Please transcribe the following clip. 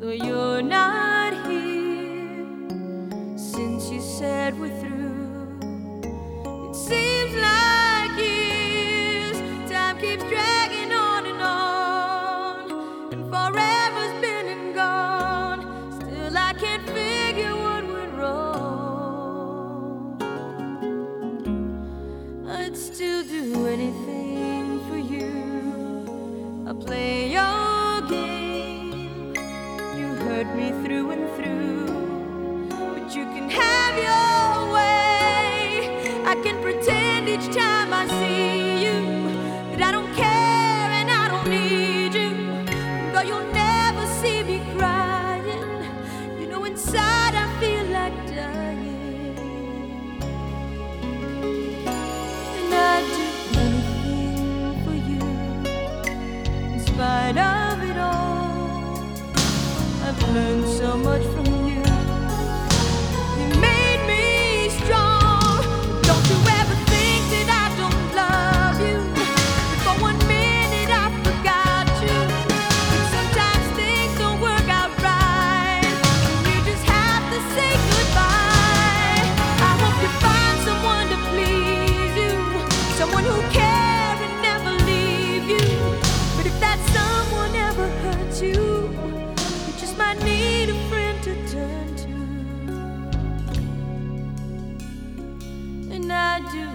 though you're not here. Since you said we're through, it seems like years. Time keeps dragging on, and forever's been and gone. Still I can't figure what went wrong. I'd still do anything for you. I'll play your game. You hurt me through and through, but you can have your way. I can pretend each time I see you that I don't care and I don't need you. Though you'll never see me crying, you know inside I feel like dying. And I'd do anything for you. In spite of it all, I've learned so much from you. You made me strong. Don't you ever think that I don't love you. For 1 minute I forgot you. But sometimes things don't work out right, and you just have to say goodbye. I hope you find someone to please you, someone who cares and never leave you. But if that someone ever hurts you, you just might need a friend to turn to. And I do